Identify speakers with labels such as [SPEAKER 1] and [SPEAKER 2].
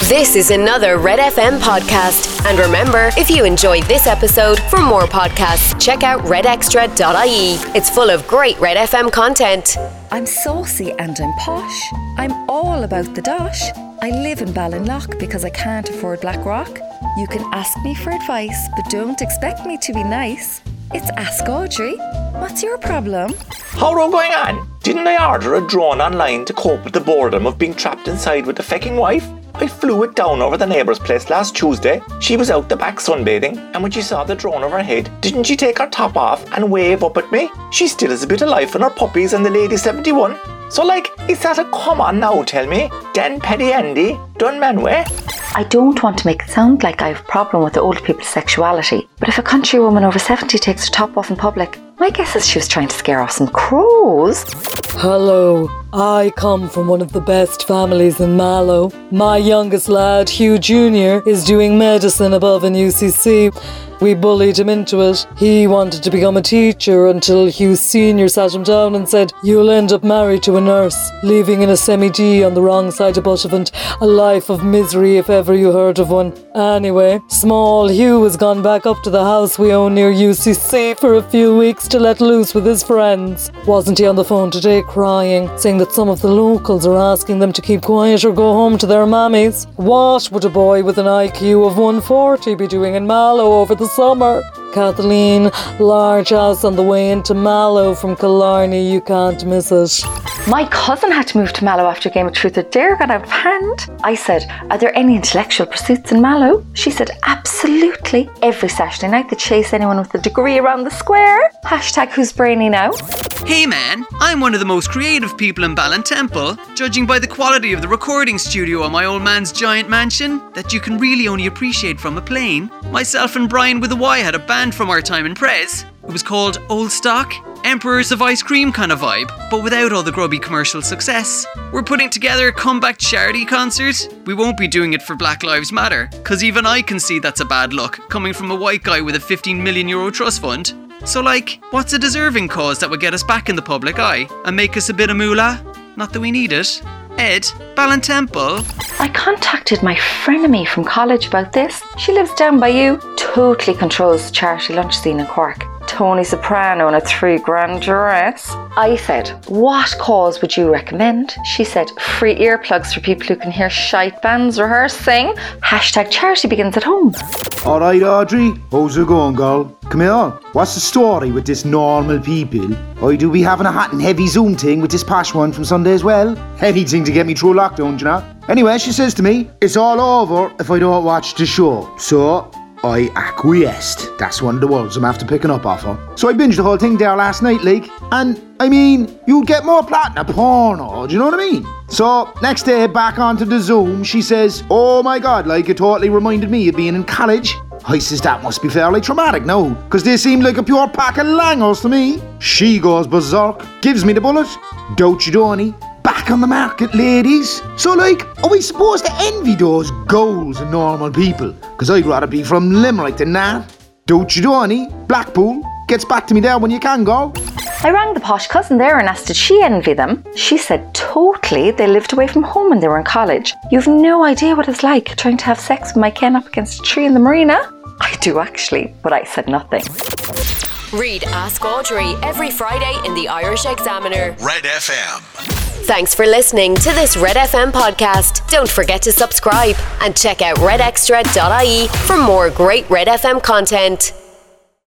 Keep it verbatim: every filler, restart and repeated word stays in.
[SPEAKER 1] This is another Red F M podcast. And remember, if you enjoyed this episode, for more podcasts, check out red extra dot I E. It's full of great Red F M content.
[SPEAKER 2] I'm saucy and I'm posh. I'm all about the dosh. I live in Ballinlough because I can't afford Blackrock. You can ask me for advice, but don't expect me to be nice. It's Ask Audrey. What's your problem?
[SPEAKER 3] How are you going on? Didn't I order a drone online to cope with the boredom of being trapped inside with a fecking wife? I flew it down over the neighbour's place last Tuesday. She was out the back sunbathing, and when she saw the drone overhead, didn't she take her top off and wave up at me? She still has a bit of life in her puppies and the lady seventy-one. So like, is that a come on now, tell me? Dan Petty Andy, done manway?
[SPEAKER 4] I don't want to make it sound like I have a problem with the older people's sexuality, but if a country woman over seventy takes her top off in public, my guess is she was trying to scare off some crows.
[SPEAKER 5] Hello, I come from one of the best families in Mallow. My youngest lad, Hugh Junior, is doing medicine above in U C C. We bullied him into it. He wanted to become a teacher until Hugh Senior sat him down and said, "You'll end up married to a nurse, living in a semi-D on the wrong side of Bushevant, a life of misery if ever you heard of one." Anyway, small Hugh has gone back up to the house we own near U C C for a few weeks to let loose with his friends. Wasn't he on the phone today crying, saying that some of the locals are asking them to keep quiet or go home to their mammies? What would a boy with an I Q of one forty be doing in Mallow over the summer? Kathleen, large house on the way into Mallow from Killarney, you can't miss it.
[SPEAKER 4] My cousin had to move to Mallow after Game of Truth or Dare got out of hand. I said, "Are there any intellectual pursuits in Mallow?" She said, "Absolutely. Every Saturday night they chase anyone with a degree around the square. Hashtag who's brainy now."
[SPEAKER 6] Hey man, I'm one of the most creative people in Ballintemple, judging by the quality of the recording studio on my old man's giant mansion that you can really only appreciate from a plane. Myself and Brian with a Y had a band from our time in Prez. It was called Old Stock, Emperors of Ice Cream kind of vibe, but without all the grubby commercial success. We're putting together a comeback charity concert. We won't be doing it for Black Lives Matter, cause even I can see that's a bad look, coming from a white guy with a fifteen million euro trust fund. So like, what's a deserving cause that would get us back in the public eye and make us a bit of moolah? Not that we need it. Ed, Ballintemple.
[SPEAKER 4] I contacted my frenemy from college about this. She lives down by you. Totally controls the charity lunch scene in Cork. Tony Soprano in a three grand dress. I said, "What cause would you recommend?" She said, "Free earplugs for people who can hear shite bands rehearsing. Hashtag charity begins at home."
[SPEAKER 7] Alright Audrey, how's it going girl? Come here, what's the story with this normal people? I do be having a hot and heavy Zoom thing with this posh one from Sunday as well. Anything to get me through lockdown, you know? Anyway, she says to me, "It's all over if I don't watch the show." So I acquiesced. That's one of the words I'm after picking up off her. So I binged the whole thing there last night, like, and I mean, you'd get more plot in a porno, do you know what I mean? So, next day, back onto the Zoom, she says, "Oh my god, like it totally reminded me of being in college." I says, "That must be fairly traumatic now, because they seemed like a pure pack of langers to me." She goes berserk, gives me the bullet. Don't you, Donny? Back on the market, ladies. So like, are we supposed to envy those goals in normal people? Because I'd rather be from Limerick than that. Don't you, Donny? Blackpool gets back to me there when you can go.
[SPEAKER 4] I rang the posh cousin there and asked did she envy them. She said totally, they lived away from home when they were in college. You've no idea what it's like trying to have sex with my Ken up against a tree in the marina. I do actually, but I said nothing.
[SPEAKER 1] Read Ask Audrey every Friday in the Irish Examiner.
[SPEAKER 8] Red F M.
[SPEAKER 1] Thanks for listening to this Red F M podcast. Don't forget to subscribe and check out red extra dot I E for more great Red F M content.